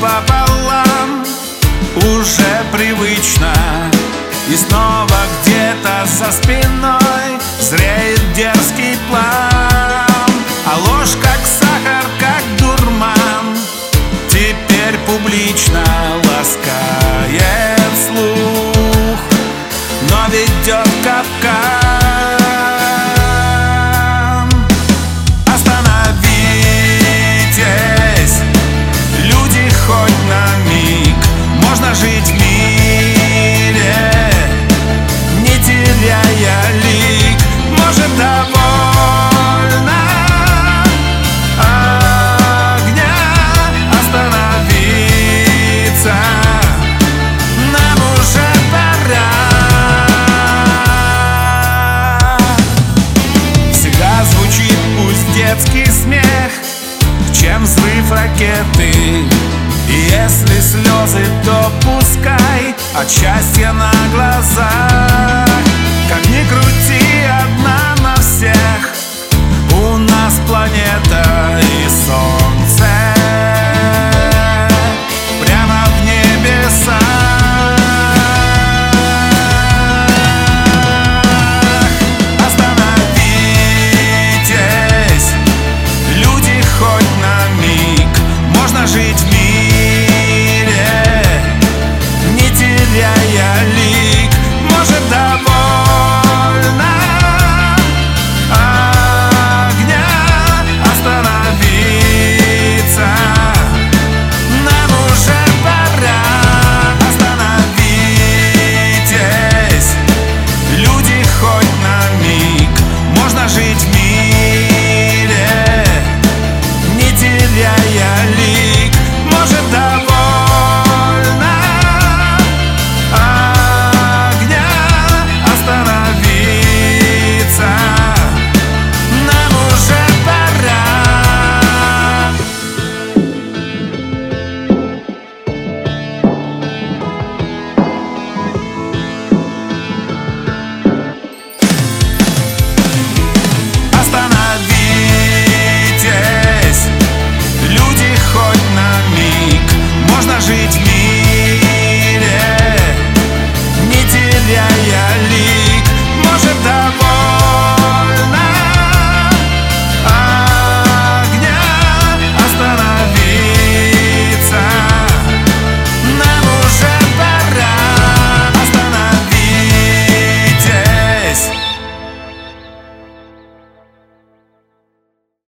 пополам уже привычно, и снова где-то за спиной зреет дерзкий план. А ложь как сахар, как дурман, теперь публично ласкает слух, но ведет в капкан. Остановитесь, люди, хоть на миг. Можно жить в мире, не теряя лик. Может, довольно огня остановиться, нам уже пора. Всегда звучит пусть детский смех, чем взрыв ракеты. И если слезы, то пускай от счастья на глазах. Как ни крути, одна на всех, у нас планета и сон.